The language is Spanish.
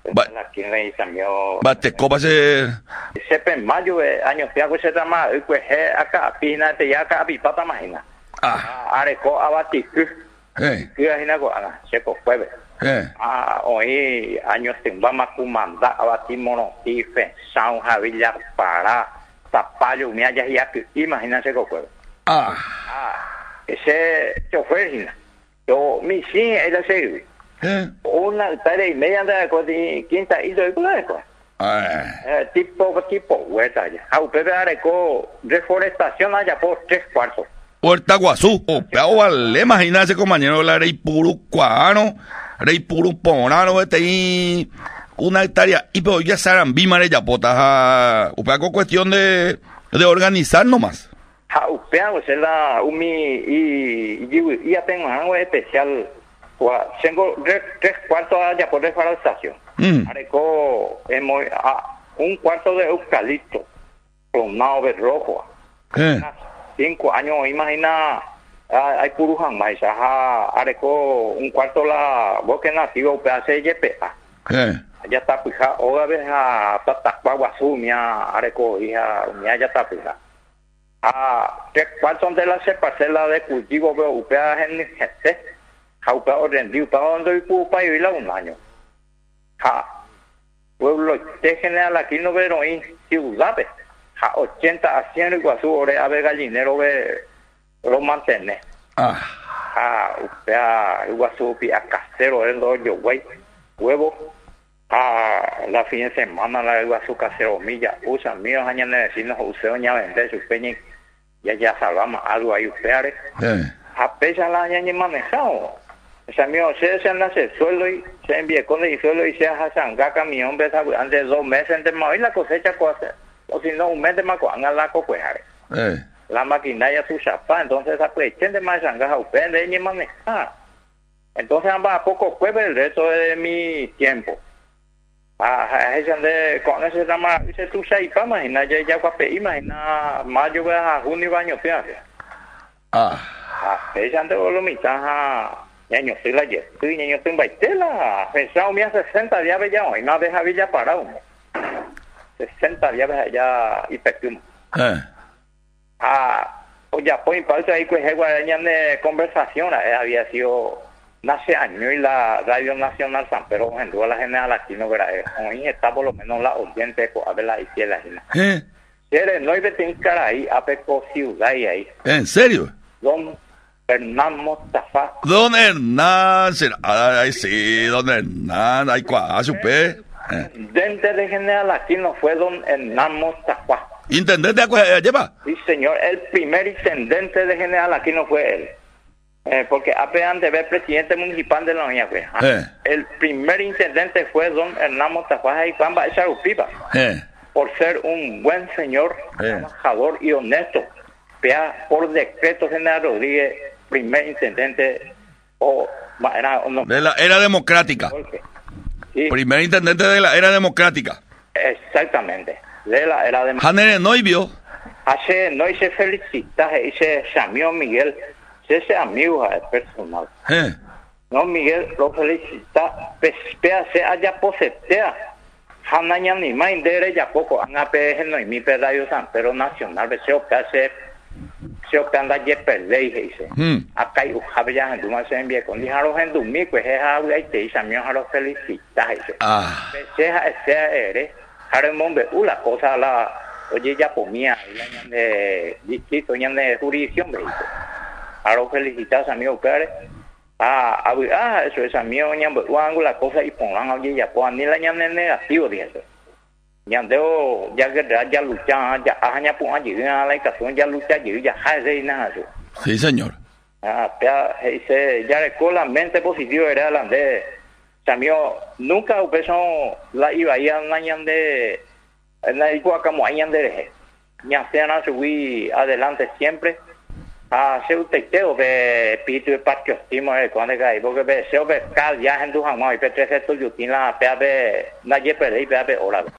Aquí en Samio. Bate copa se. Sepe en mayo año fiago se llama pues acá pina te ya acá pipata imagina. Areco abati que imagina ko ana se ko jueves. Hoy años timbama kumanda abati mono tife San Javier para tapayo me haya ya que imagínate ko jueves. Ese chofer yo mi sí era serio. Una tarea y media de quinta y de tipo huerta ya. Reforestación allá por 3/4. Huerta Guazú, pero vale, imagínate compañero la rey puro cuano, rey puro ponano, y una hectárea y pero ya serán bimare ya potas, con cuestión de organizar nomás. Upea es la y ya tengo algo especial. Tengo 3/4 allá por deforestación. Areco un cuarto de eucalipto con nave rojo. 5 años, imagina, hay purujan más. Areco un cuarto la bosque nativo upea se yepepa. Ya está pija, otra vez a Tatacuaguazú, mia areco hija, mia ya está pija. 3/4 de la parcela de cultivo veo upea en gente. Upea rendido para donde y pupa y la un año. Pueblo de general aquí no veo en ciudades. 80 a 100 Iguazú, ore a ver gallinero ve lo mantiene. Upea Iguazú pia casero el hoyo güey huevo. La fin de semana la Iguazú casero milla usa míos años vecinos useo ña vender su peña ya salvamos algo ahí ustedes. A pesar la año manejado. O sea, mío, se nace suelo y se envía con el suelo y se hace sanga camión, ves antes de 2 meses antes más y la cosecha cosa. O si no, un mes de más cuando la cocuejare. La maquinaria su chapa, entonces aprovechen de más sanga, usted de ni manejar. Entonces ambas a poco jueves el resto de mi tiempo. Con ese drama, dice tú sabes, imagina, ya guape, imagina, mayo a junio baño, fíjate. Ese antes de lo mitad, ñaño, soy la ye, tú ñaño, estoy en Baitela, pensado, mira, 60 días ya hoy, no deja Villa parado. 60 días allá y pecum. Oye, pues, para eso ahí, pues, de conversación, había sido. Nace año y la Radio Nacional San Pedro en toda la general aquí no verá hoy está por lo menos la oyente a ver la izquierda no hay de cara ahí a peco ciudad y ahí ¿en serio? Don Hernán Mostafa ay sí don Hernán ay cuá supe intendente de general aquí no fue don Hernán Mostafa intendente lleva sí señor el primer intendente de general aquí no fue él. Porque apenas de ver presidente municipal de la Unión, el primer intendente fue don Hernán Mostafa y Juan Baecharupipa, por ser un buen señor, trabajador y honesto. Por decreto general Rodríguez, primer intendente de la era democrática. Sí. Primer intendente de la era democrática. Exactamente, de la era democrática. Hanere Noivio. Hace no se felicita, dice Samuel Miguel. Ese amigo es personal. No, Miguel lo felicita. Pespea se haya posetea. Hanaña ni más indere ya poco. Anape no y mi pedayo San Pedro Nacional. Deseo que hace. Deseo que anda ya perley dice. Acá hay ujabya en Duma se envía con dijaros en Dumi pues es habla y te dice a mí lo felicita dice. Pesea ese eres. Haremombe la cosa la oye ya pomía y la de distrito ya de jurisdicción veis. Ahora felicitas a mi opere. Eso es a mí, la cosa y pongan allí ya, pues ni la ñan negativo de eso. Ya debo, ya que ya lucha, ya aña pues allí, la educación ya lucha allí, ya hace nada eso. Sí, señor. Ya la mente positiva era la de, Samio, nunca empezó la iba a ir a la ñan de, la igual como añan de, ya se han subir adelante siempre. Se uteo de pito y parque estimo cuando cae porque ve se ve cal ya en tu jamás y pe 3 esto yo tiene la pe na ye pe ahora